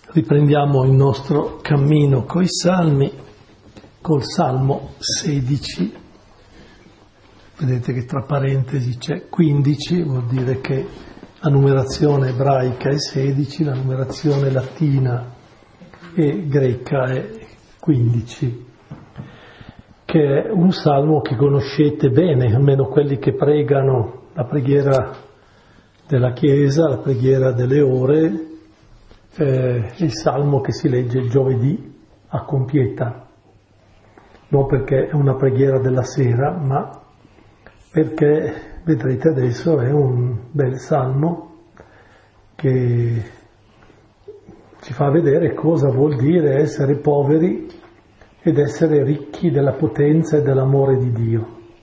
Riprendiamo il nostro cammino coi salmi, col Salmo 16. Vedete che tra parentesi c'è 15, vuol dire che la numerazione ebraica è 16, la numerazione latina e greca è 15, che è un salmo che conoscete bene, almeno quelli che pregano la preghiera della Chiesa, la preghiera delle ore, il salmo che si legge il giovedì a compieta, non perché è una preghiera della sera, ma perché, vedrete adesso, è un bel salmo che ci fa vedere cosa vuol dire essere poveri ed essere ricchi della potenza e dell'amore di Dio.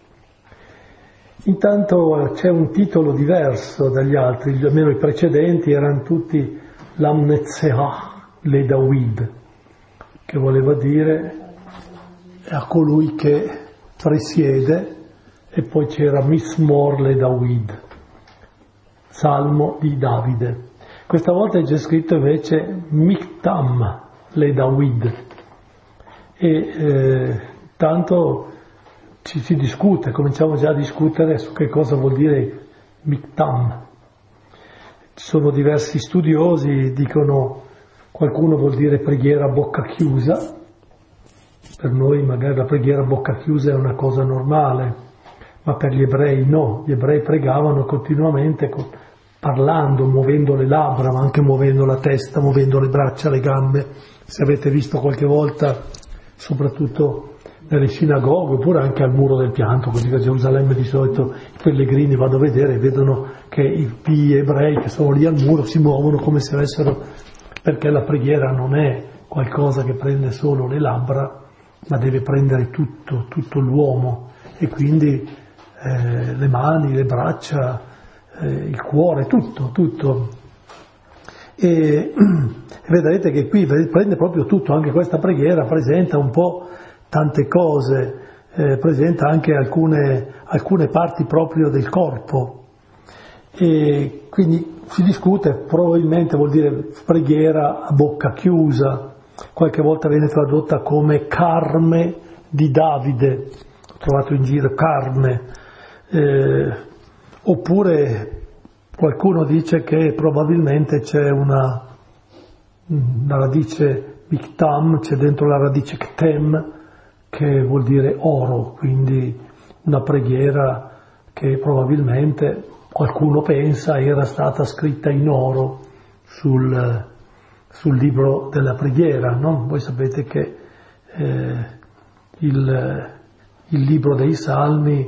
Intanto c'è un titolo diverso dagli altri, almeno i precedenti erano tutti Lamnetzehah le David, che voleva dire a colui che presiede, e poi c'era Mismor le David, salmo di Davide. Questa volta c'è scritto invece Miktam le David, e tanto ci si discute, cominciamo già a discutere su che cosa vuol dire Miktam. Ci sono diversi studiosi, dicono, qualcuno vuol dire preghiera a bocca chiusa, per noi magari la preghiera a bocca chiusa è una cosa normale, ma per gli ebrei no, gli ebrei pregavano continuamente parlando, muovendo le labbra, ma anche muovendo la testa, muovendo le braccia, le gambe. Se avete visto qualche volta, soprattutto nelle sinagoghe, oppure anche al muro del pianto, così che a Gerusalemme di solito i pellegrini vanno a vedere e vedono che i pii ebrei che sono lì al muro si muovono come se avessero, perché la preghiera non è qualcosa che prende solo le labbra, ma deve prendere tutto l'uomo, e quindi le mani, le braccia, il cuore, tutto. E vedrete che qui prende proprio tutto, anche questa preghiera presenta un po' tante cose, presenta anche alcune parti proprio del corpo, e quindi si discute, probabilmente vuol dire preghiera a bocca chiusa, qualche volta viene tradotta come Carme di Davide, ho trovato in giro Carme, oppure qualcuno dice che probabilmente c'è una radice Miktam, c'è dentro la radice Ktem, che vuol dire oro, quindi una preghiera che probabilmente qualcuno pensa era stata scritta in oro sul libro della preghiera, no? Voi sapete che il libro dei Salmi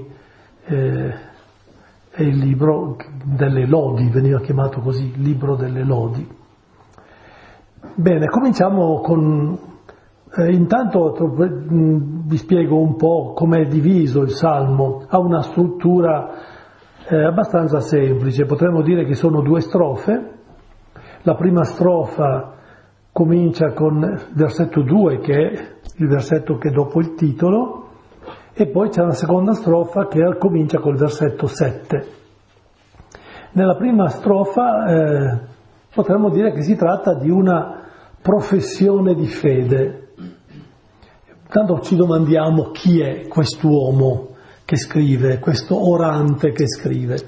è il libro delle lodi, veniva chiamato così, il libro delle lodi. Bene, cominciamo con... intanto vi spiego un po' com'è diviso il Salmo. Ha una struttura abbastanza semplice, potremmo dire che sono 2 strofe. La prima strofa comincia con il versetto 2, che è il versetto che è dopo il titolo, e poi c'è una seconda strofa che comincia col versetto 7. Nella prima strofa potremmo dire che si tratta di una professione di fede. Tanto ci domandiamo chi è quest'uomo che scrive, questo orante che scrive.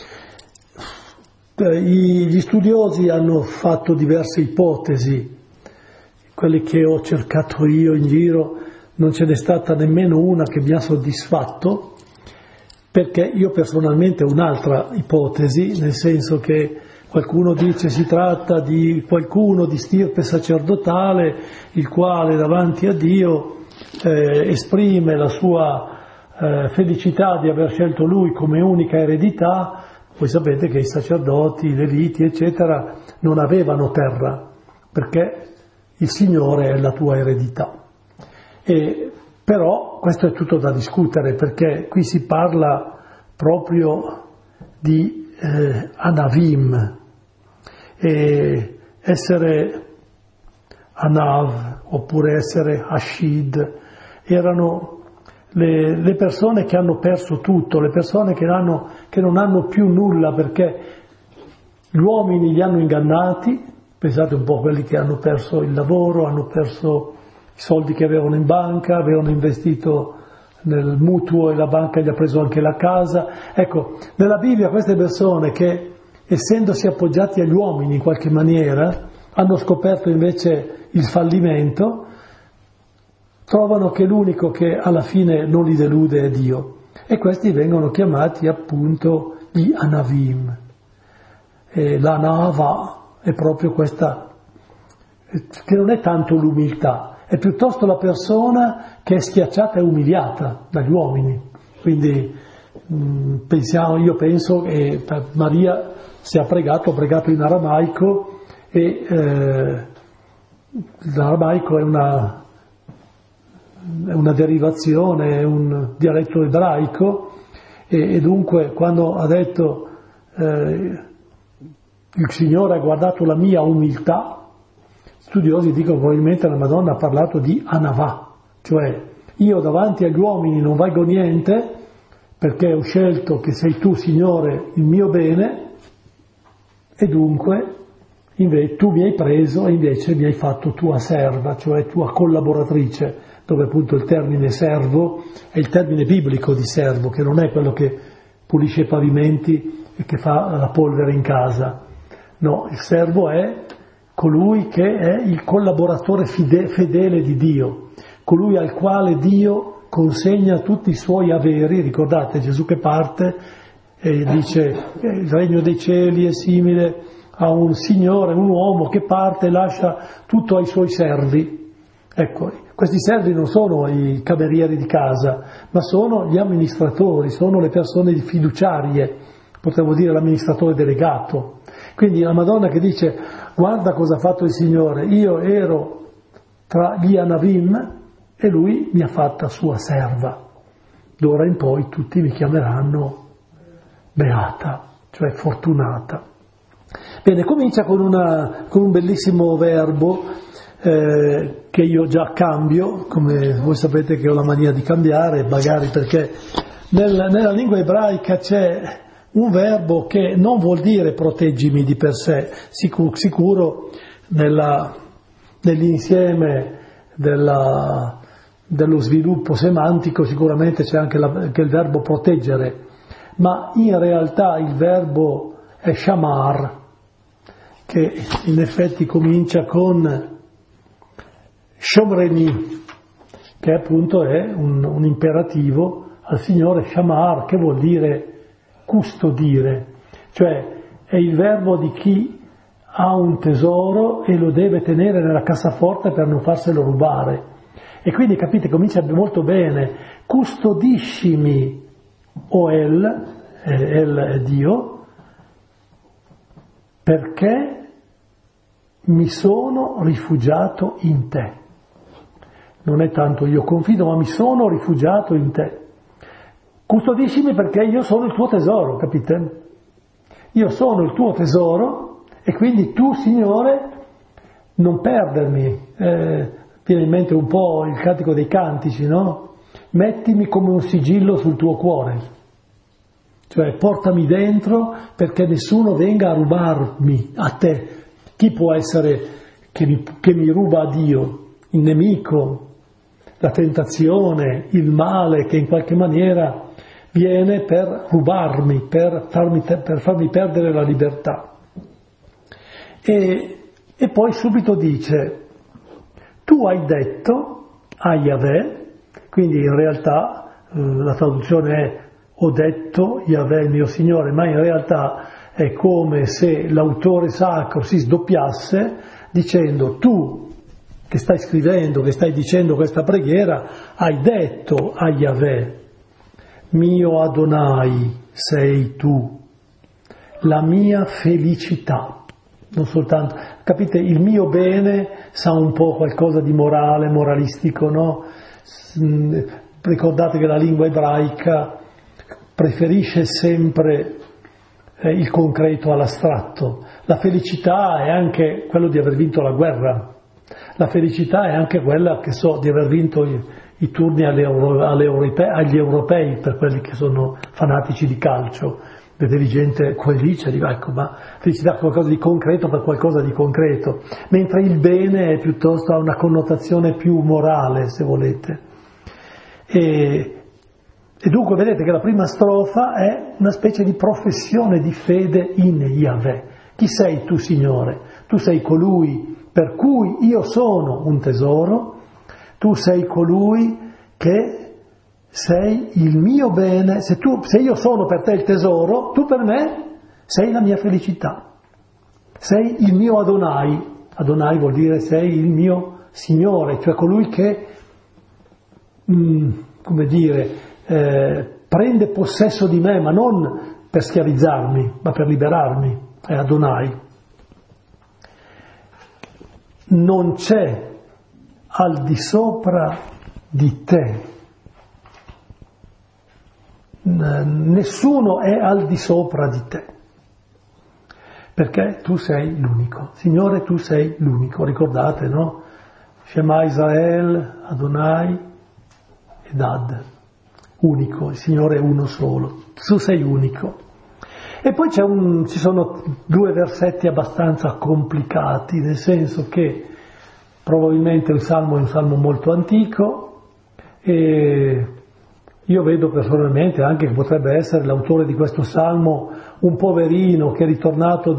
Gli studiosi hanno fatto diverse ipotesi, quelle che ho cercato io in giro non ce n'è stata nemmeno una che mi ha soddisfatto, perché io personalmente ho un'altra ipotesi, nel senso che qualcuno dice si tratta di qualcuno di stirpe sacerdotale, il quale davanti a Dio esprime la sua felicità di aver scelto lui come unica eredità. Voi sapete che i sacerdoti, i leviti, eccetera, non avevano terra, perché il Signore è la tua eredità. Però questo è tutto da discutere, perché qui si parla proprio di Anavim, e essere Anav oppure essere Hashid erano le persone che hanno perso tutto, le persone che non hanno più nulla, perché gli uomini li hanno ingannati, Pensate un po' a quelli che hanno perso il lavoro, hanno perso i soldi che avevano in banca, avevano investito nel mutuo e la banca gli ha preso anche la casa. Ecco, nella Bibbia queste persone che, essendosi appoggiati agli uomini in qualche maniera, hanno scoperto invece il fallimento, trovano che l'unico che alla fine non li delude è Dio. E questi vengono chiamati appunto gli Anavim. E l'Anava è proprio questa, che non è tanto l'umiltà, è piuttosto la persona che è schiacciata e umiliata dagli uomini. Quindi io penso che Maria si ha pregato in aramaico, e l'aramaico è una derivazione, è un dialetto ebraico, e dunque quando ha detto il Signore ha guardato la mia umiltà, studiosi dicono probabilmente la Madonna ha parlato di Anavà, cioè io davanti agli uomini non valgo niente perché ho scelto che sei tu, Signore, il mio bene, e dunque tu mi hai preso e invece mi hai fatto tua serva, cioè tua collaboratrice, dove appunto il termine servo è il termine biblico di servo, che non è quello che pulisce i pavimenti e che fa la polvere in casa. No, il servo è colui che è il collaboratore fedele di Dio, colui al quale Dio consegna tutti i suoi averi. Ricordate Gesù che parte e dice il regno dei cieli è simile a un signore, un uomo che parte e lascia tutto ai suoi servi. Ecco, questi servi non sono i camerieri di casa, ma sono gli amministratori, sono le persone fiduciarie, potremmo dire l'amministratore delegato. Quindi la Madonna che dice guarda cosa ha fatto il Signore, io ero tra gli Anavim e lui mi ha fatta sua serva, d'ora in poi tutti mi chiameranno beata, cioè fortunata. Bene, comincia con un bellissimo verbo che io già cambio, come voi sapete che ho la mania di cambiare, magari perché nella lingua ebraica c'è un verbo che non vuol dire proteggimi di per sé, sicuro nell'insieme dello sviluppo semantico sicuramente c'è anche il verbo proteggere, ma in realtà il verbo è shamar, che in effetti comincia con shomreni, che appunto è un imperativo al Signore, shamar, che vuol dire custodire, cioè è il verbo di chi ha un tesoro e lo deve tenere nella cassaforte per non farselo rubare. E quindi capite, comincia molto bene, custodiscimi, o El è Dio, perché mi sono rifugiato in te. Non è tanto io confido, ma mi sono rifugiato in te. Custodiscimi perché io sono il tuo tesoro, capite? Io sono il tuo tesoro e quindi tu, Signore, non perdermi. Viene in mente un po' il Cantico dei Cantici, no? Mettimi come un sigillo sul tuo cuore. Cioè portami dentro perché nessuno venga a rubarmi a te. Chi può essere che mi ruba a Dio? Il nemico, la tentazione, il male che in qualche maniera viene per rubarmi, per farmi perdere la libertà. E poi subito dice, tu hai detto a Yahweh, quindi in realtà la traduzione è ho detto Yahweh il mio Signore, ma in realtà è come se l'autore sacro si sdoppiasse dicendo tu che stai scrivendo, che stai dicendo questa preghiera, hai detto a Yahweh, mio Adonai sei tu, la mia felicità, non soltanto, capite, il mio bene sa un po' qualcosa di morale, moralistico, no? Ricordate che la lingua ebraica preferisce sempre il concreto all'astratto, la felicità è anche quello di aver vinto la guerra. La felicità è anche quella, di aver vinto i turni agli europei, per quelli che sono fanatici di calcio. vedevi gente felice, dico, ecco, ma felicità è qualcosa di concreto per qualcosa di concreto, mentre il bene è piuttosto ha una connotazione più morale, se volete. E dunque vedete che la prima strofa è una specie di professione di fede in Yahweh. Chi sei tu, Signore? Tu sei colui per cui io sono un tesoro, tu sei colui che sei il mio bene, se io sono per te il tesoro, tu per me sei la mia felicità, sei il mio Adonai. Adonai vuol dire sei il mio Signore, cioè colui che, prende possesso di me, ma non per schiavizzarmi, ma per liberarmi, è Adonai. Non c'è al di sopra di te. Nessuno è al di sopra di te, perché tu sei l'unico. Signore, tu sei l'unico, ricordate, no? Shema Israel, Adonai ed Ad, unico, il Signore è uno solo, tu sei unico. E poi ci sono due versetti abbastanza complicati, nel senso che probabilmente il Salmo è un Salmo molto antico e io vedo personalmente anche che potrebbe essere l'autore di questo Salmo un poverino che è ritornato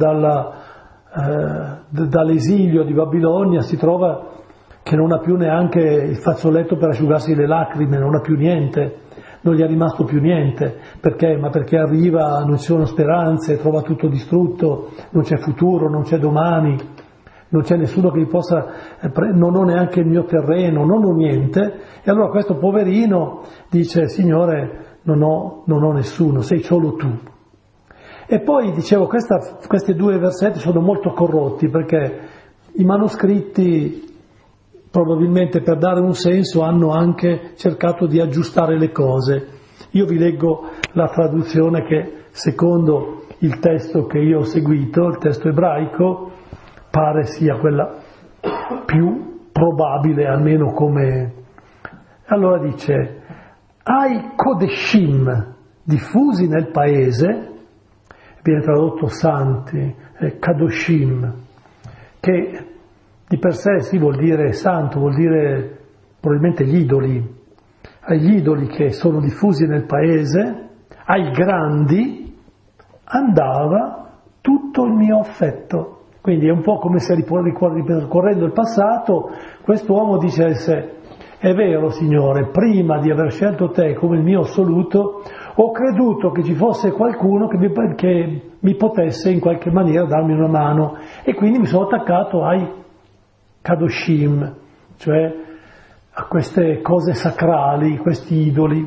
dall'esilio di Babilonia, si trova che non ha più neanche il fazzoletto per asciugarsi le lacrime, non ha più niente, non gli è rimasto più niente. Perché? Ma perché arriva, non ci sono speranze, trova tutto distrutto, non c'è futuro, non c'è domani, non c'è nessuno che gli possa, non ho neanche il mio terreno, non ho niente. E allora questo poverino dice, Signore, non ho nessuno, sei solo tu. E poi, dicevo, questi due versetti sono molto corrotti, perché i manoscritti, probabilmente per dare un senso, hanno anche cercato di aggiustare le cose. Io vi leggo la traduzione che, secondo il testo che io ho seguito, il testo ebraico, pare sia quella più probabile, almeno come... Allora dice, ai Kodeshim diffusi nel paese, viene tradotto santi, Kadoshim, che di per sé si vuol dire santo, vuol dire probabilmente gli idoli, agli idoli che sono diffusi nel paese, ai grandi andava tutto il mio affetto. Quindi è un po' come se ricorrendo il passato, quest'uomo dicesse, è vero Signore, prima di aver scelto te come il mio assoluto, ho creduto che ci fosse qualcuno che mi potesse in qualche maniera darmi una mano, e quindi mi sono attaccato ai Kadoshim, cioè a queste cose sacrali, questi idoli.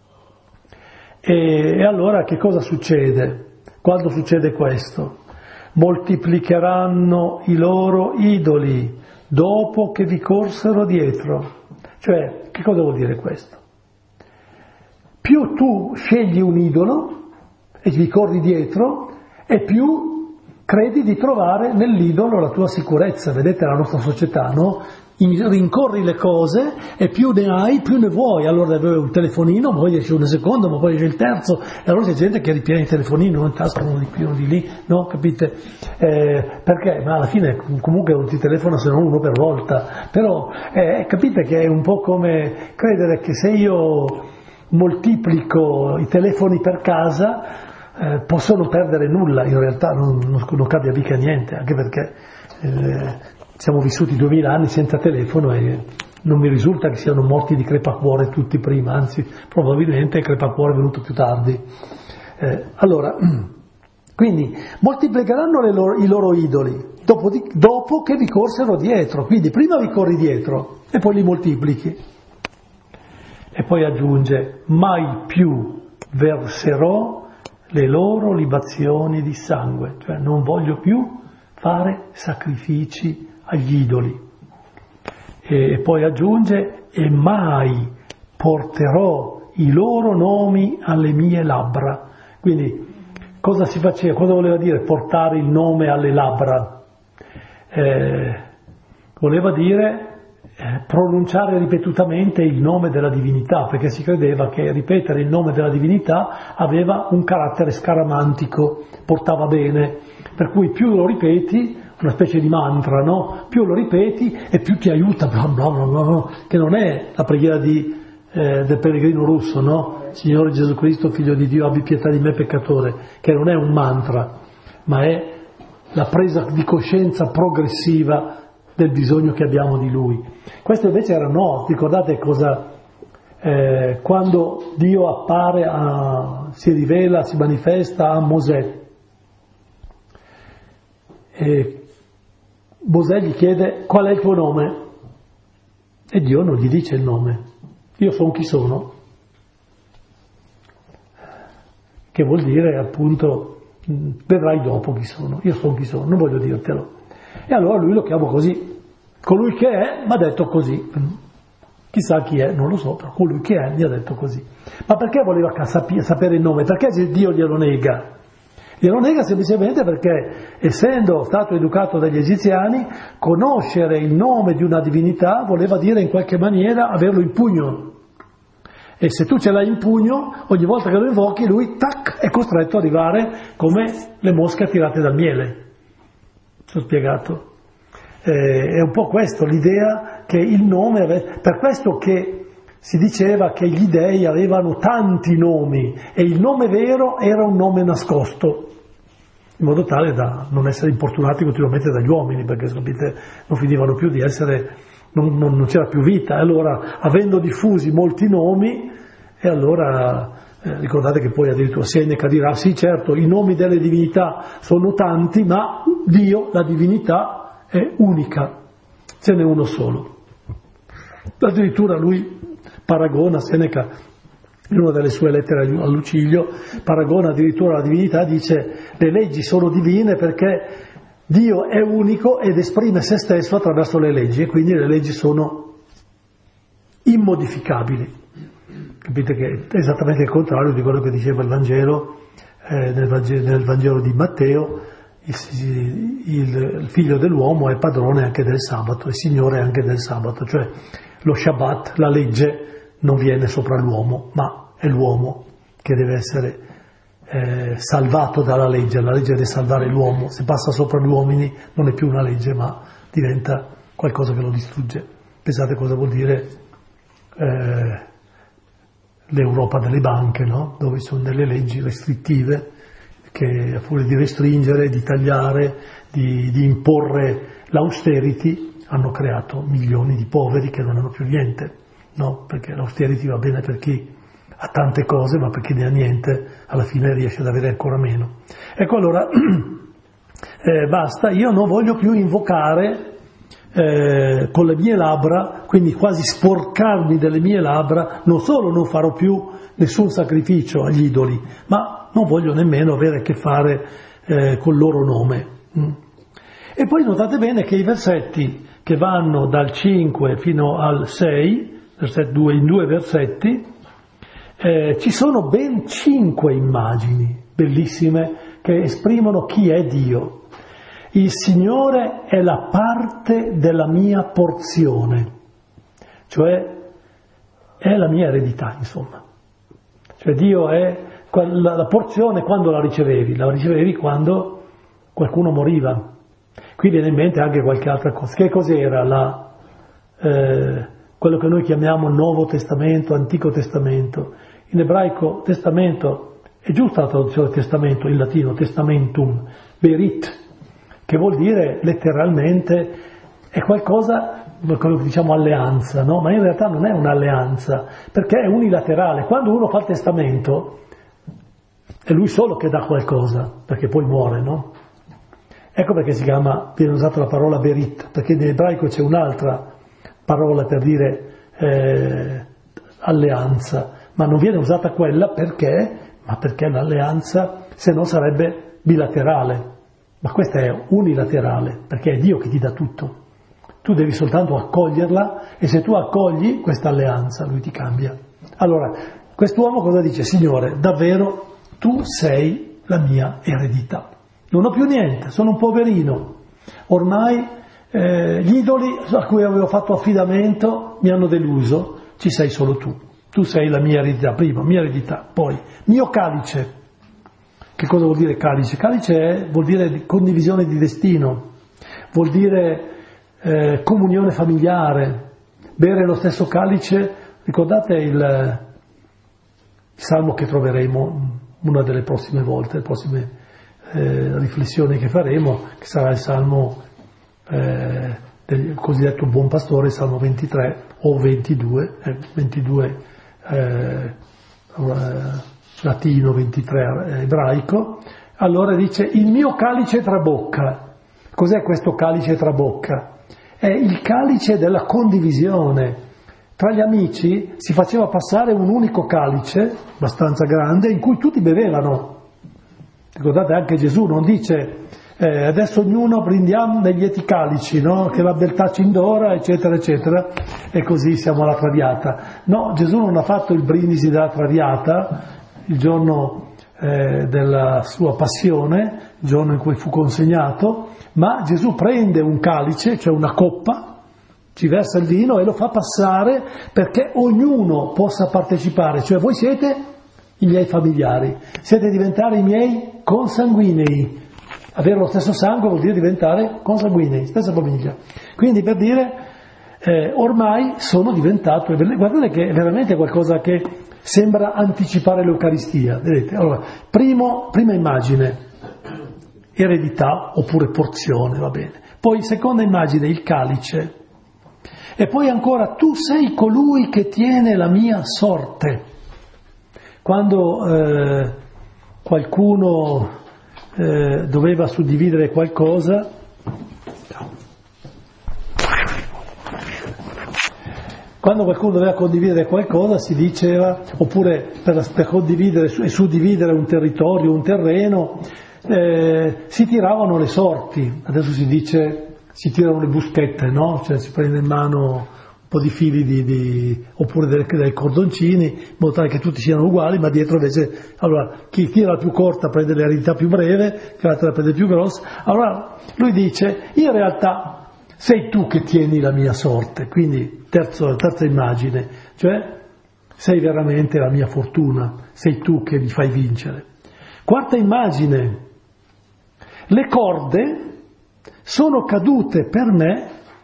E allora che cosa succede? Quando succede questo? Moltiplicheranno i loro idoli dopo che vi corsero dietro. Cioè, che cosa vuol dire questo? Più tu scegli un idolo e vi corri dietro, e più credi di trovare nell'idolo la tua sicurezza. Vedete la nostra società, no? Rincorri le cose e più ne hai, più ne vuoi. Allora avevo un telefonino, poi esce un secondo, ma poi esce il terzo, e allora c'è gente che ripiena il telefonino, in tasca uno di qui, uno di lì, no? Capite? Perché? Ma alla fine comunque non ti telefona se non uno per volta. Però capite che è un po' come credere che se io moltiplico i telefoni per casa posso non perdere nulla. In realtà non cambia mica niente, anche perché siamo vissuti 2000 anni senza telefono e non mi risulta che siano morti di crepacuore tutti prima, anzi probabilmente il crepacuore è venuto più tardi. Allora, quindi moltiplicheranno i loro idoli dopo che vi corsero dietro. Quindi prima vi corri dietro e poi li moltiplichi. E poi aggiunge, mai più verserò le loro libazioni di sangue, cioè non voglio più fare sacrifici agli idoli. E poi aggiunge, e mai porterò i loro nomi alle mie labbra. Quindi cosa si faceva? Cosa voleva dire portare il nome alle labbra? Voleva dire pronunciare ripetutamente il nome della divinità, perché si credeva che ripetere il nome della divinità aveva un carattere scaramantico, portava bene, per cui più lo ripeti, una specie di mantra, no? Più lo ripeti e più ti aiuta, bla bla bla bla, che non è la preghiera del pellegrino russo, no? Signore Gesù Cristo, Figlio di Dio, abbi pietà di me peccatore, che non è un mantra, ma è la presa di coscienza progressiva del bisogno che abbiamo di Lui. Questo invece era no, ricordate cosa, quando Dio appare, si rivela, si manifesta a Mosè, e Mosè gli chiede qual è il tuo nome e Dio non gli dice il nome, io sono chi sono, che vuol dire appunto vedrai dopo chi sono, io sono chi sono, non voglio dirtelo. E allora lui lo chiamo così, colui che è mi ha detto così, chissà chi è, non lo so, però colui che è mi ha detto così. Ma perché voleva sapere il nome? Perché Dio glielo nega? Glielo nega semplicemente perché, essendo stato educato dagli egiziani, conoscere il nome di una divinità voleva dire in qualche maniera averlo in pugno. E se tu ce l'hai in pugno, ogni volta che lo invochi, lui, tac, è costretto ad arrivare come le mosche attirate dal miele. Ci ho spiegato? È un po' questo, l'idea che il nome, per questo che si diceva che gli dei avevano tanti nomi e il nome vero era un nome nascosto, in modo tale da non essere importunati continuamente dagli uomini, perché sapete, non finivano più di essere, non c'era più vita. E allora, avendo diffusi molti nomi, e allora ricordate che poi addirittura Seneca dirà, sì certo, i nomi delle divinità sono tanti, ma Dio, la divinità, è unica, ce n'è uno solo. Addirittura lui paragona, Seneca, in una delle sue lettere a Lucilio, paragona addirittura la divinità, dice le leggi sono divine perché Dio è unico ed esprime se stesso attraverso le leggi, e quindi le leggi sono immodificabili. Capite che è esattamente il contrario di quello che diceva il Vangelo, nel Vangelo di Matteo, il figlio dell'uomo è padrone anche del sabato, è signore anche del sabato, cioè lo Shabbat, la legge, non viene sopra l'uomo, ma è l'uomo che deve essere salvato dalla legge, la legge deve salvare l'uomo, se passa sopra gli uomini non è più una legge ma diventa qualcosa che lo distrugge. Pensate cosa vuol dire l'Europa delle banche, no? Dove ci sono delle leggi restrittive che a furia di restringere, di tagliare, di imporre l'austerity hanno creato milioni di poveri che non hanno più niente, no? Perché l'austerity va bene per chi ha tante cose, ma per chi ne ha niente alla fine riesce ad avere ancora meno. Ecco, allora basta, io non voglio più invocare con le mie labbra, quindi quasi sporcarmi delle mie labbra, non solo non farò più nessun sacrificio agli idoli, ma non voglio nemmeno avere a che fare col loro nome. E poi notate bene che i versetti che vanno dal 5 fino al 6, versetto 2, in 2 versetti, ci sono ben 5 immagini bellissime che esprimono chi è Dio. Il Signore è la parte della mia porzione, cioè è la mia eredità, insomma. Cioè Dio è la porzione quando la ricevevi quando qualcuno moriva. Qui viene in mente anche qualche altra cosa. Che cos'era quello che noi chiamiamo Nuovo Testamento, Antico Testamento? In ebraico testamento, è giusta la traduzione testamento, in latino testamentum, berit, che vuol dire letteralmente è qualcosa, quello che diciamo alleanza, no? Ma in realtà non è un'alleanza, perché è unilaterale. Quando uno fa il testamento è lui solo che dà qualcosa, perché poi muore, no? Ecco perché viene usata la parola berit, perché in ebraico c'è un'altra parola per dire alleanza, ma non viene usata quella perché l'alleanza se no sarebbe bilaterale. Ma questa è unilaterale, perché è Dio che ti dà tutto. Tu devi soltanto accoglierla e se tu accogli questa alleanza, Lui ti cambia. Allora, quest'uomo cosa dice? Signore, davvero tu sei la mia eredità. Non ho più niente, sono un poverino. Ormai Gli idoli a cui avevo fatto affidamento mi hanno deluso, ci sei solo tu. Tu sei la mia eredità, prima, mia eredità, poi mio calice. Che cosa vuol dire calice? Calice vuol dire condivisione di destino, vuol dire comunione familiare, bere lo stesso calice. Ricordate il salmo che troveremo una delle prossime volte, le prossime riflessioni che faremo, che sarà il salmo del cosiddetto buon pastore, il salmo 23 o 22, 22 latino, 23 ebraico. Allora dice: il mio calice trabocca. Cos'è questo calice trabocca? È il calice della condivisione. Tra gli amici si faceva passare un unico calice, abbastanza grande, in cui tutti bevevano. Ricordate, anche Gesù non dice adesso ognuno brindiamo dei lieti calici, no? Che la beltà ci indora, eccetera, eccetera, e così siamo alla Traviata. No, Gesù non ha fatto il brindisi della Traviata, il giorno della sua passione, il giorno in cui fu consegnato, ma Gesù prende un calice, cioè una coppa, ci versa il vino e lo fa passare perché ognuno possa partecipare, cioè voi siete i miei familiari, siete diventati i miei consanguinei. Avere lo stesso sangue vuol dire diventare consanguinei, stessa famiglia. Quindi per dire, ormai sono diventato, guardate che è veramente qualcosa che sembra anticipare l'Eucaristia. Vedete? Allora, prima immagine, eredità oppure porzione, va bene. Poi seconda immagine, il calice. E poi ancora, tu sei colui che tiene la mia sorte. Quando qualcuno doveva suddividere qualcosa, quando qualcuno doveva condividere qualcosa si diceva, oppure per condividere e suddividere un territorio, un terreno, si tiravano le sorti. Adesso si dice si tirano le buschette, no? Cioè si prende in mano un po' di fili oppure dei cordoncini, in modo tale che tutti siano uguali, ma dietro invece, allora, chi tira la più corta prende l'eredità più breve, chi l'altra prende più grossa. Allora lui dice, in realtà sei tu che tieni la mia sorte, quindi terza immagine, cioè sei veramente la mia fortuna, sei tu che mi fai vincere. Quarta immagine, le corde sono cadute per me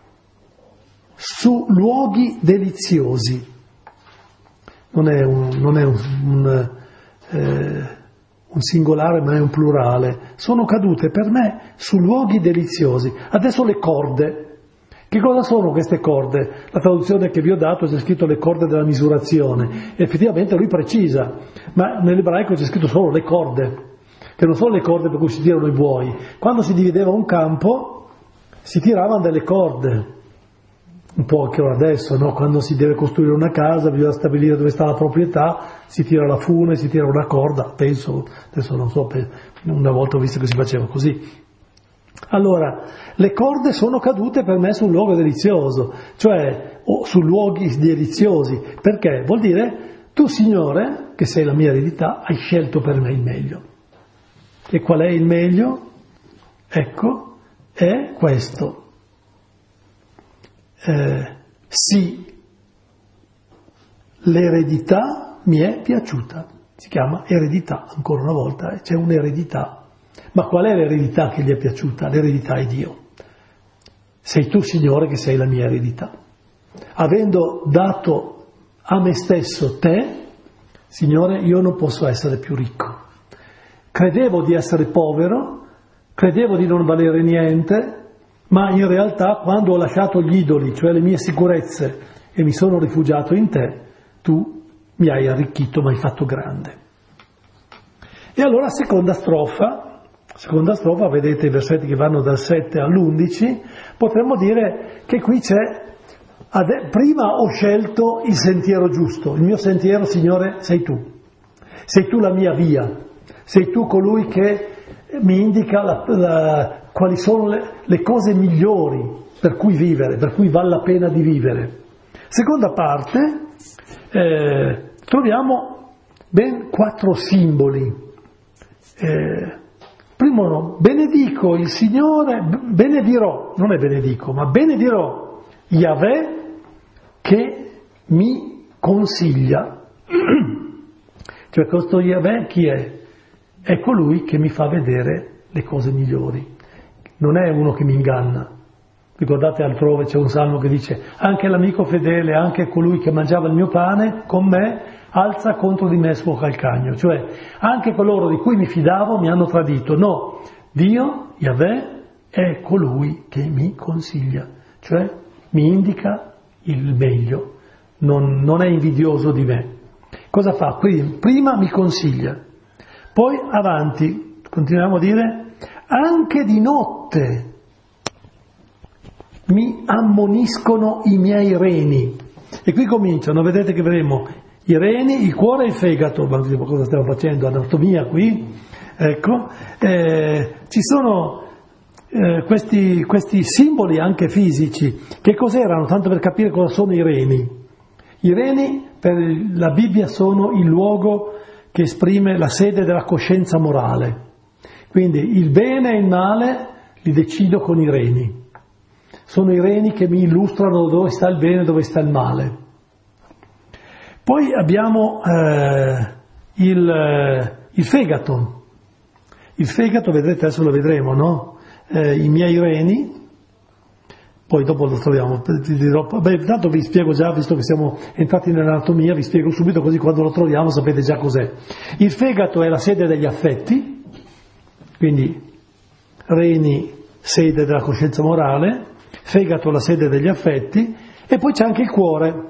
su luoghi deliziosi. Non è un singolare, ma è un plurale. Sono cadute per me su luoghi deliziosi. Adesso le corde. Che cosa sono queste corde? La traduzione che vi ho dato c'è scritto le corde della misurazione. Effettivamente lui precisa, ma nell'ebraico c'è scritto solo le corde, che non sono le corde per cui si tirano i buoi. Quando si divideva un campo si tiravano delle corde, un po' anche adesso, no? Quando si deve costruire una casa, bisogna stabilire dove sta la proprietà, si tira la fune, si tira una corda, penso, adesso non so, una volta ho visto che si faceva così. Allora, le corde sono cadute per me sul luogo delizioso, cioè su luoghi deliziosi, perché vuol dire, tu Signore, che sei la mia eredità, hai scelto per me il meglio. E qual è il meglio? Ecco, è questo. Sì, l'eredità mi è piaciuta, si chiama eredità, ancora una volta, c'è un'eredità. Ma qual è l'eredità che gli è piaciuta? L'eredità è Dio. Sei tu, Signore, che sei la mia eredità. Avendo dato a me stesso te, Signore, io non posso essere più ricco. Credevo di essere povero, credevo di non valere niente, ma in realtà quando ho lasciato gli idoli, cioè le mie sicurezze, e mi sono rifugiato in te, tu mi hai arricchito, mi hai fatto grande. E allora seconda strofa, vedete i versetti che vanno dal 7 all'11, potremmo dire che qui c'è, prima ho scelto il sentiero giusto, il mio sentiero, Signore, sei tu la mia via, sei tu colui che mi indica quali sono le cose migliori per cui vivere, per cui vale la pena di vivere. Seconda parte, troviamo ben 4 simboli. Primo affermano: benedico il Signore, benedirò, non è benedico, ma benedirò Yahweh che mi consiglia. Cioè questo Yahweh chi è? È colui che mi fa vedere le cose migliori, non è uno che mi inganna. Ricordate altrove c'è un salmo che dice: anche l'amico fedele, anche colui che mangiava il mio pane con me, alza contro di me il suo calcagno. Cioè anche coloro di cui mi fidavo mi hanno tradito. No, Dio, Yahweh, è colui che mi consiglia, cioè mi indica il meglio, non è invidioso di me. Cosa fa? Prima mi consiglia, poi avanti, continuiamo a dire, anche di notte mi ammoniscono i miei reni. E qui cominciano, vedete che vedremo i reni, il cuore e il fegato. Ma cosa stiamo facendo? Anatomia qui? Ecco, ci sono questi simboli anche fisici. Che cos'erano? Tanto per capire cosa sono i reni. I reni per la Bibbia sono il luogo che esprime la sede della coscienza morale. Quindi il bene e il male li decido con i reni. Sono i reni che mi illustrano dove sta il bene e dove sta il male. Poi abbiamo il fegato. Il fegato, vedrete, adesso lo vedremo, no? I miei reni. Poi dopo lo troviamo, intanto vi spiego già, visto che siamo entrati nell'anatomia, vi spiego subito così quando lo troviamo sapete già cos'è. Il fegato è la sede degli affetti, quindi reni, sede della coscienza morale, fegato la sede degli affetti, e poi c'è anche il cuore.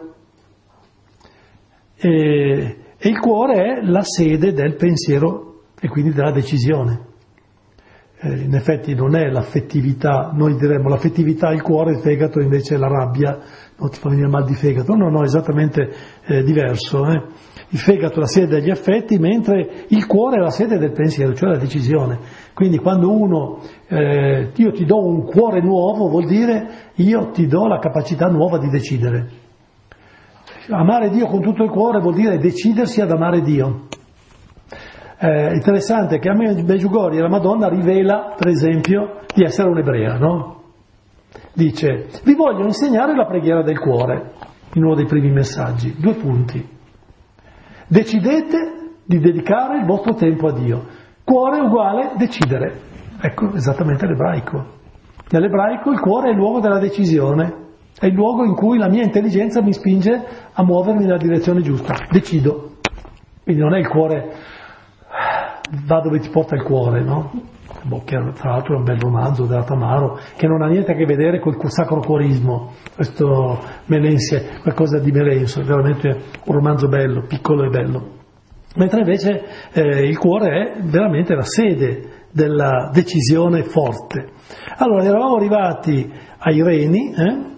E il cuore è la sede del pensiero e quindi della decisione. In effetti non è l'affettività, noi diremmo l'affettività è il cuore, il fegato invece è la rabbia, non ti fa venire mal di fegato, no, esattamente diverso. Il fegato è la sede degli affetti, mentre il cuore è la sede del pensiero, cioè la decisione. Quindi quando io ti do un cuore nuovo, vuol dire io ti do la capacità nuova di decidere. Amare Dio con tutto il cuore vuol dire decidersi ad amare Dio. Interessante che a Medjugorje la Madonna rivela, per esempio, di essere un'ebrea, no? Dice: vi voglio insegnare la preghiera del cuore, in uno dei primi messaggi, 2 punti. Decidete di dedicare il vostro tempo a Dio. Cuore uguale decidere. Ecco esattamente l'ebraico. Nell'ebraico il cuore è il luogo della decisione, è il luogo in cui la mia intelligenza mi spinge a muovermi nella direzione giusta. Decido. Quindi non è il cuore, va dove ti porta il cuore, no? Che tra l'altro è un bel romanzo della Tamaro, che non ha niente a che vedere col sacro cuorismo, questo Melensie, qualcosa di Melenso, è veramente un romanzo bello, piccolo e bello. Mentre invece il cuore è veramente la sede della decisione forte. Allora, eravamo arrivati ai reni,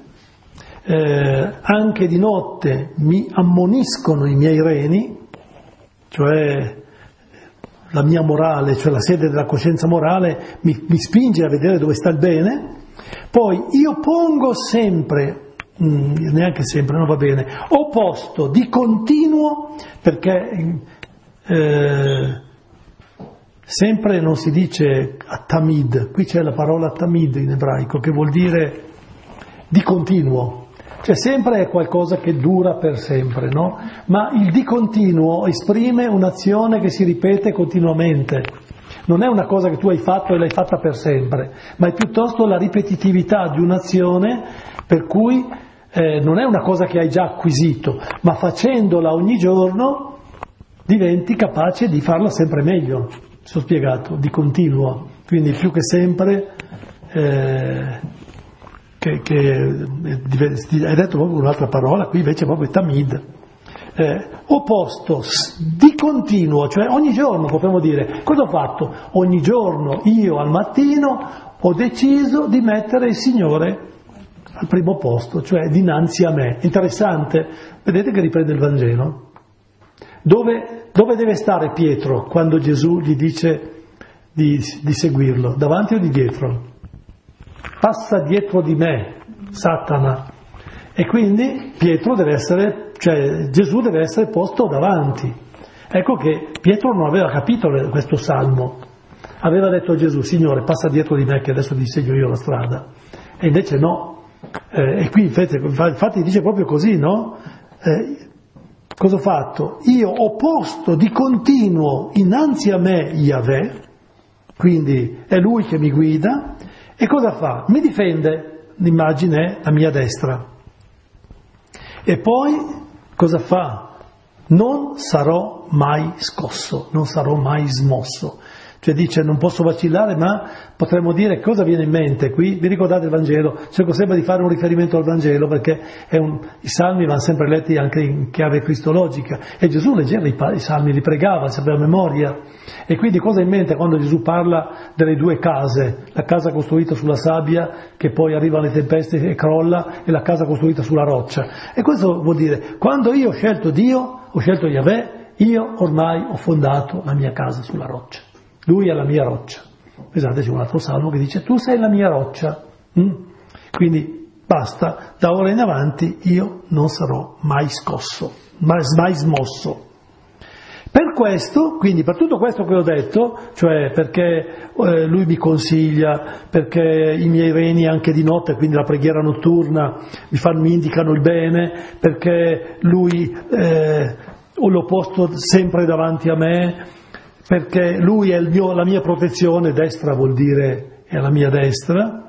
anche di notte mi ammoniscono i miei reni, cioè la mia morale, cioè la sede della coscienza morale mi spinge a vedere dove sta il bene. Poi io pongo sempre, neanche sempre, non va bene, ho posto di continuo, perché sempre non si dice tamid, qui c'è la parola tamid in ebraico che vuol dire di continuo. Cioè sempre è qualcosa che dura per sempre, no? Ma il di continuo esprime un'azione che si ripete continuamente. Non è una cosa che tu hai fatto e l'hai fatta per sempre, ma è piuttosto la ripetitività di un'azione per cui non è una cosa che hai già acquisito, ma facendola ogni giorno diventi capace di farla sempre meglio. Ci ho spiegato, di continuo. Quindi più che sempre... hai detto proprio un'altra parola, qui invece proprio tamid, opposto di continuo, cioè ogni giorno potremmo dire. Cosa ho fatto? Ogni giorno io al mattino ho deciso di mettere il Signore al primo posto, cioè dinanzi a me. Interessante, vedete che riprende il Vangelo. Dove deve stare Pietro quando Gesù gli dice di seguirlo? Davanti o di dietro? Passa dietro di me, Satana. E quindi Pietro deve essere, cioè Gesù deve essere posto davanti. Ecco che Pietro non aveva capito questo salmo. aveva detto a Gesù: Signore, passa dietro di me che adesso ti segno io la strada. E invece no. E qui infatti dice proprio così, no? Cosa ho fatto? Io ho posto di continuo innanzi a me Yahweh, quindi è Lui che mi guida, e cosa fa? Mi difende, l'immagine è la mia destra. E poi cosa fa? Non sarò mai scosso, non sarò mai smosso. Cioè dice, non posso vacillare, ma potremmo dire, cosa viene in mente qui? Vi ricordate il Vangelo? Cerco sempre di fare un riferimento al Vangelo, perché i salmi vanno sempre letti anche in chiave cristologica, e Gesù leggeva i salmi, li pregava, sapeva a memoria. E quindi cosa ha in mente quando Gesù parla delle due case? La casa costruita sulla sabbia, che poi arriva alle tempeste e crolla, e la casa costruita sulla roccia. E questo vuol dire, quando io ho scelto Dio, ho scelto Yahweh, io ormai ho fondato la mia casa sulla roccia. Lui è la mia roccia. Pensate, c'è un altro salmo che dice: tu sei la mia roccia. Quindi basta, da ora in avanti io non sarò mai scosso, mai smosso. Per questo, quindi per tutto questo che ho detto, cioè perché lui mi consiglia, perché i miei reni anche di notte, quindi la preghiera notturna, mi indicano il bene, perché lui l'ho posto sempre davanti a me, perché lui è la mia protezione, destra vuol dire è la mia destra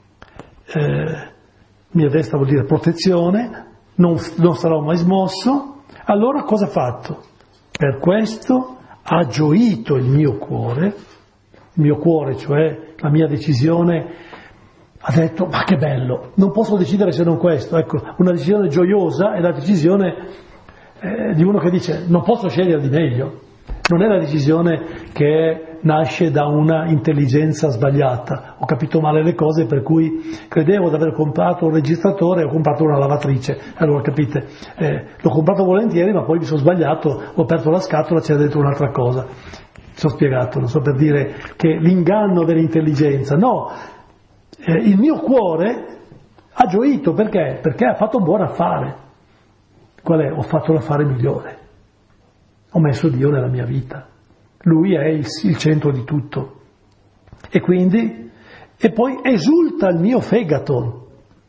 vuol dire protezione, non sarò mai smosso. Allora cosa ha fatto? Per questo ha gioito il mio cuore, cioè la mia decisione, ha detto: ma che bello, non posso decidere se non questo. Ecco, una decisione gioiosa è la decisione di uno che dice: non posso scegliere di meglio. Non è la decisione che nasce da una intelligenza sbagliata. Ho capito male le cose, per cui credevo di aver comprato un registratore e ho comprato una lavatrice. Allora capite, l'ho comprato volentieri, ma poi mi sono sbagliato, ho aperto la scatola, c'era dentro un'altra cosa. Ci ho spiegato, non so, per dire che l'inganno dell'intelligenza. No, il mio cuore ha gioito, perché? Perché ha fatto un buon affare. Qual è? Ho fatto l'affare migliore. Ho messo Dio nella mia vita. Lui è il centro di tutto. E quindi, e poi esulta il mio fegato.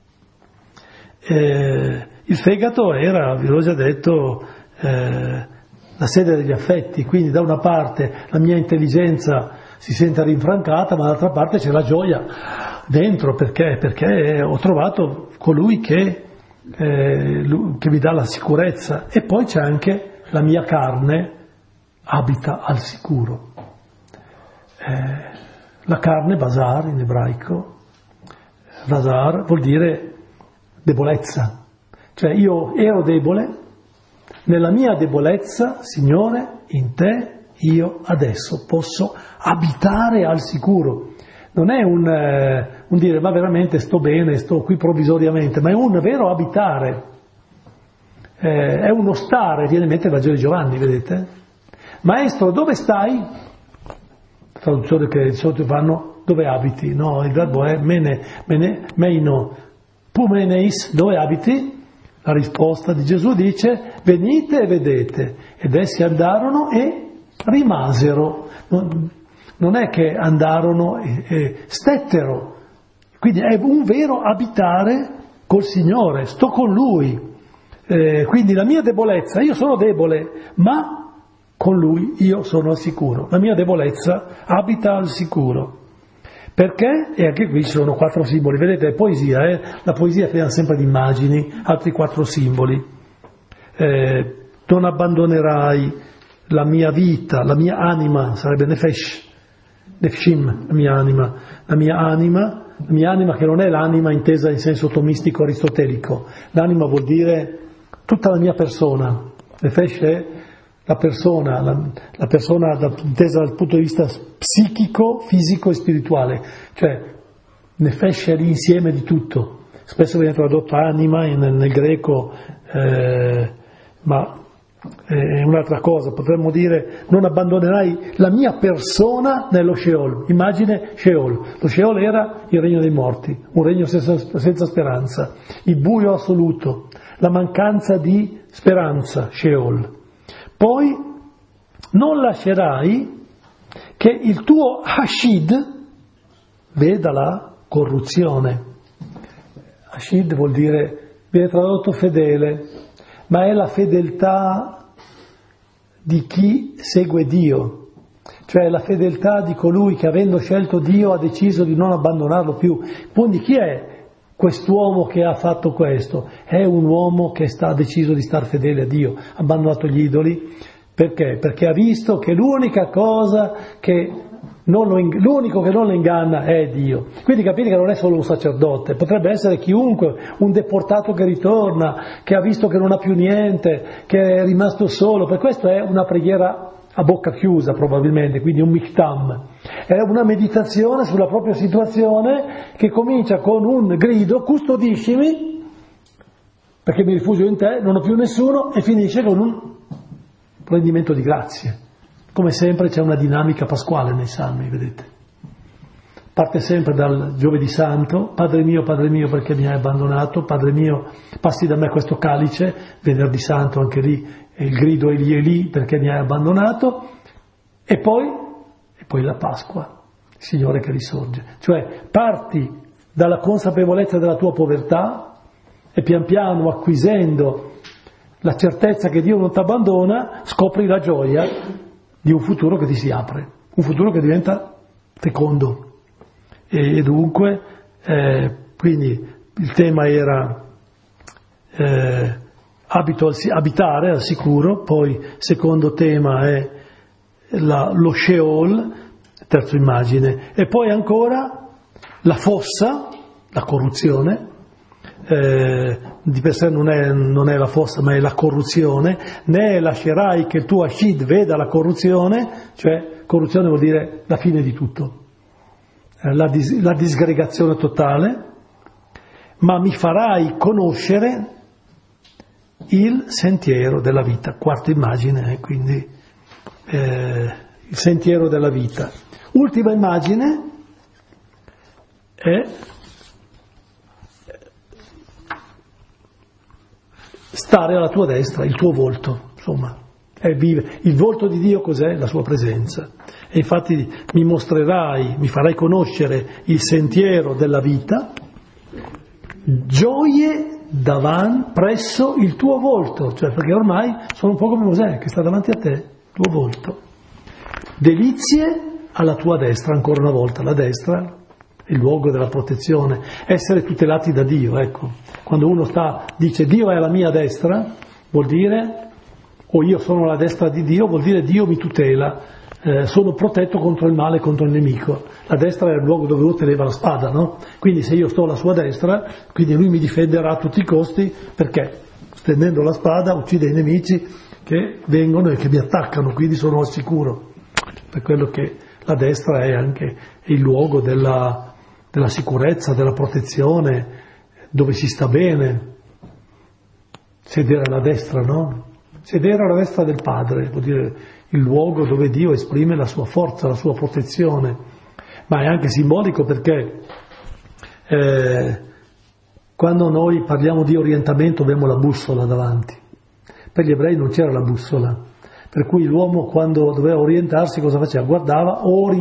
Il fegato era, vi l'ho già detto, la sede degli affetti, quindi da una parte la mia intelligenza si sente rinfrancata, ma dall'altra parte c'è la gioia dentro, perché? Perché ho trovato colui che mi dà la sicurezza. E poi c'è anche la mia carne abita al sicuro. La carne, basar in ebraico, basar vuol dire debolezza. Cioè io ero debole, nella mia debolezza, Signore, in te io adesso posso abitare al sicuro. Non è un dire: ma veramente sto bene, sto qui provvisoriamente, ma è un vero abitare. È uno stare, viene in mente il Vangelo di Giovanni, vedete? Maestro, dove stai? Traduzione che di solito fanno: dove abiti? No, il verbo è meino, pumeneis, dove abiti? La risposta di Gesù dice: venite e vedete. Ed essi andarono e rimasero. Non è che andarono e stettero. Quindi è un vero abitare col Signore, sto con Lui. Quindi la mia debolezza, io sono debole, ma con Lui io sono al sicuro. La mia debolezza abita al sicuro. Perché? E anche qui ci sono 4 simboli. Vedete, è poesia, la poesia è piena sempre di immagini, altri 4 simboli. Non abbandonerai la mia vita, la mia anima, sarebbe nefshim, la mia anima che non è l'anima intesa in senso tomistico aristotelico. L'anima vuol dire tutta la mia persona. Nefesh è la persona intesa dal punto di vista psichico, fisico e spirituale. Cioè, Nefesh è l'insieme di tutto. Spesso viene tradotto anima nel greco, ma è un'altra cosa. Potremmo dire: non abbandonerai la mia persona nello Sheol. Immagine Sheol. Lo Sheol era il regno dei morti, un regno senza speranza, il buio assoluto, la mancanza di speranza, Sheol. Poi non lascerai che il tuo Hashid veda la corruzione. Hashid vuol dire, viene tradotto fedele, ma è la fedeltà di chi segue Dio, cioè la fedeltà di colui che avendo scelto Dio ha deciso di non abbandonarlo più. Quindi chi è quest'uomo che ha fatto questo? È un uomo che ha deciso di star fedele a Dio, ha abbandonato gli idoli. Perché? Perché ha visto che l'unica cosa l'unico che non lo inganna è Dio. Quindi capite che non è solo un sacerdote, potrebbe essere chiunque, un deportato che ritorna, che ha visto che non ha più niente, che è rimasto solo. Per questo è una preghiera a bocca chiusa probabilmente, quindi un miktam. È una meditazione sulla propria situazione che comincia con un grido, custodiscimi, perché mi rifugio in te, non ho più nessuno, e finisce con un rendimento di grazie. Come sempre c'è una dinamica pasquale nei salmi, vedete. Parte sempre dal giovedì santo, Padre mio, perché mi hai abbandonato, Padre mio, passi da me questo calice, venerdì santo anche lì, e il grido Eli, perché mi hai abbandonato, e poi la Pasqua, il Signore che risorge. Cioè parti dalla consapevolezza della tua povertà e pian piano acquisendo la certezza che Dio non ti abbandona, scopri la gioia di un futuro che ti si apre, un futuro che diventa fecondo. E dunque, quindi il tema era abitare al sicuro, poi secondo tema è lo Sheol, terzo immagine, e poi ancora la fossa, la corruzione. Di per sé non è la fossa, ma è la corruzione. Né lascerai che il tuo Hashid veda la corruzione, cioè corruzione vuol dire la fine di tutto, la disgregazione totale, ma mi farai conoscere il sentiero della vita. Quarta immagine, quindi il sentiero della vita. Ultima immagine è stare alla tua destra, il tuo volto, insomma, il volto di Dio cos'è? La sua presenza. E infatti mi farai conoscere il sentiero della vita, gioie presso il tuo volto, cioè perché ormai sono un po' come Mosè che sta davanti a te, il tuo volto. Delizie alla tua destra, ancora una volta, la destra, il luogo della protezione, essere tutelati da Dio, ecco. Quando uno dice Dio è alla mia destra, vuol dire, o io sono alla destra di Dio, vuol dire Dio mi tutela, sono protetto contro il male, contro il nemico. La destra è il luogo dove uno teneva la spada, no? Quindi se io sto alla sua destra, quindi lui mi difenderà a tutti i costi, perché stendendo la spada uccide i nemici che vengono e che mi attaccano, quindi sono al sicuro. Per quello che la destra è anche il luogo della sicurezza, della protezione, dove si sta bene. Sedere alla destra, no? Sedere alla destra del Padre vuol dire il luogo dove Dio esprime la sua forza, la sua protezione, ma è anche simbolico perché quando noi parliamo di orientamento abbiamo la bussola davanti. Per gli ebrei non c'era la bussola, per cui l'uomo quando doveva orientarsi cosa faceva? Guardava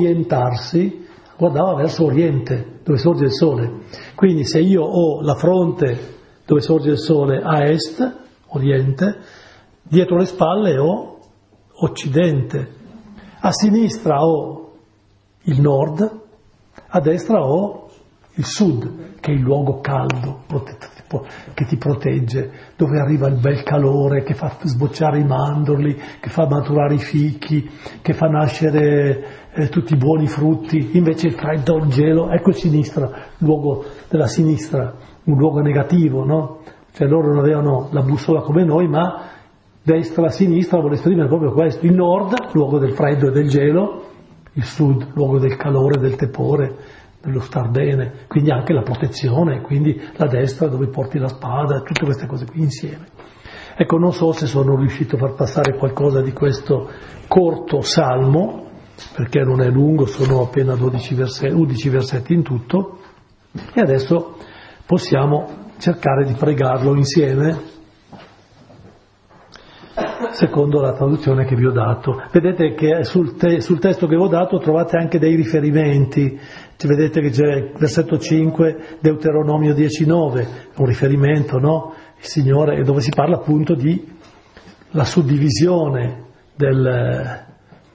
verso oriente, dove sorge il sole. Quindi se io ho la fronte dove sorge il sole a est, oriente, dietro le spalle ho occidente, a sinistra ho il nord, a destra ho il sud, che è il luogo caldo, che ti protegge, dove arriva il bel calore, che fa sbocciare i mandorli, che fa maturare i fichi, che fa nascere tutti i buoni frutti. Invece il freddo, il gelo, ecco il sinistra, il luogo della sinistra, un luogo negativo, no? Cioè loro non avevano la bussola come noi, ma destra, sinistra vuole esprimere proprio questo. Il nord, luogo del freddo e del gelo, il sud, luogo del calore, del tepore, dello star bene, quindi anche la protezione, quindi la destra dove porti la spada, tutte queste cose qui insieme. Ecco, non so se sono riuscito a far passare qualcosa di questo corto salmo, perché non è lungo, sono appena 11 versetti in tutto, e adesso possiamo cercare di pregarlo insieme. secondo la traduzione che vi ho dato. Vedete che sul testo che vi ho dato trovate anche dei riferimenti. Vedete che c'è il versetto 5, Deuteronomio 10,9, un riferimento, no? Il Signore, dove si parla appunto di la suddivisione del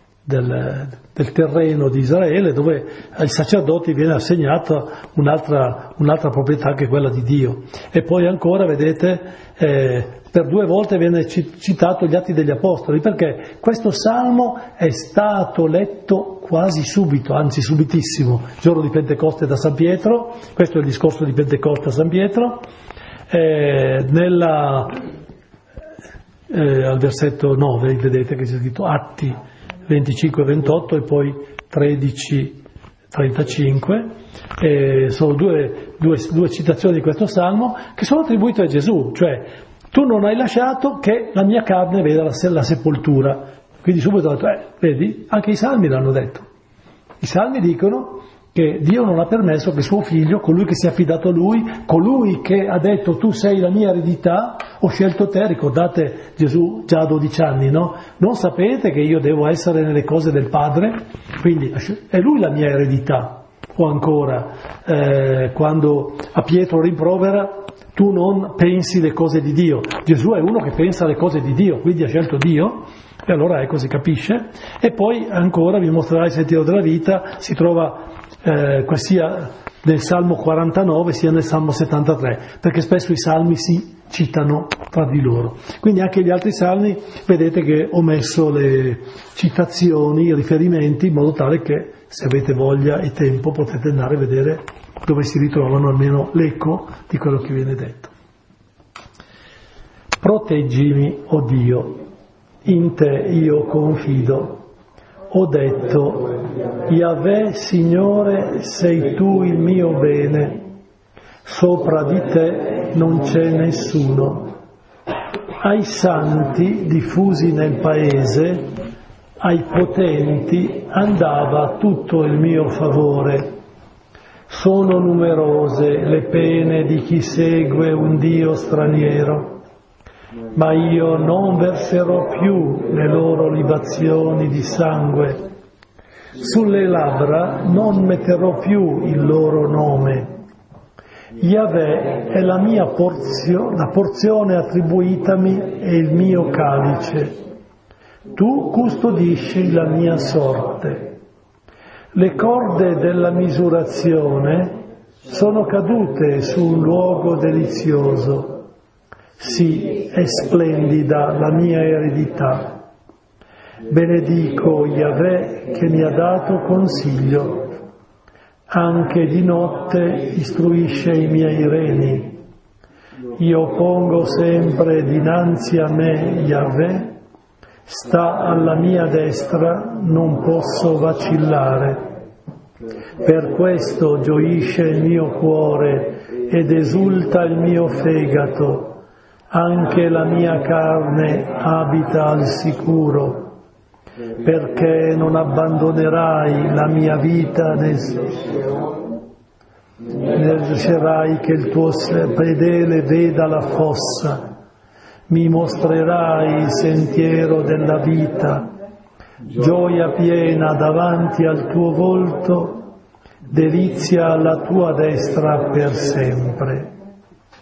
terreno di Israele, dove ai sacerdoti viene assegnata un'altra proprietà che è quella di Dio. E poi ancora, vedete, per 2 volte viene citato gli Atti degli Apostoli, perché questo salmo è stato letto quasi subito, anzi subitissimo, il giorno di Pentecoste da San Pietro. Questo è il discorso di Pentecoste a San Pietro, al versetto 9, vedete che c'è scritto Atti 25-28 e poi 13-35, sono due citazioni di questo salmo che sono attribuite a Gesù, cioè tu non hai lasciato che la mia carne veda la sepoltura. Quindi subito ho detto, vedi, anche i salmi l'hanno detto. I salmi dicono che Dio non ha permesso che suo figlio, colui che si è affidato a lui, colui che ha detto tu sei la mia eredità, ho scelto te, ricordate Gesù già a 12 anni, no? Non sapete che io devo essere nelle cose del Padre? Quindi è lui la mia eredità. O ancora, quando a Pietro rimprovera, tu non pensi le cose di Dio. Gesù è uno che pensa le cose di Dio, quindi ha scelto Dio, e allora ecco, si capisce. E poi ancora vi mostrerà il sentiero della vita, si trova sia nel Salmo 49 sia nel Salmo 73, perché spesso i salmi si citano tra di loro. Quindi anche gli altri salmi, vedete che ho messo le citazioni, i riferimenti, in modo tale che se avete voglia e tempo potete andare a vedere dove si ritrovano almeno l'eco di quello che viene detto. Proteggimi, o Dio, in te io confido. Ho detto, Yahweh, Signore, sei tu il mio bene, sopra di te non c'è nessuno. Ai santi diffusi nel paese, ai potenti andava tutto il mio favore. Sono numerose le pene di chi segue un Dio straniero, ma io non verserò più le loro libazioni di sangue. Sulle labbra non metterò più il loro nome. Yahweh è la mia la porzione attribuitami e il mio calice. Tu custodisci la mia sorte. Le corde della misurazione sono cadute su un luogo delizioso. Sì, è splendida la mia eredità. Benedico Yahweh che mi ha dato consiglio. Anche di notte istruisce i miei reni. Io pongo sempre dinanzi a me Yahweh, sta alla mia destra, non posso vacillare. Per questo gioisce il mio cuore ed esulta il mio fegato. Anche la mia carne abita al sicuro, perché non abbandonerai la mia vita né lascerai che il tuo fedele veda la fossa. Mi mostrerai il sentiero della vita, gioia piena davanti al tuo volto, delizia alla tua destra per sempre.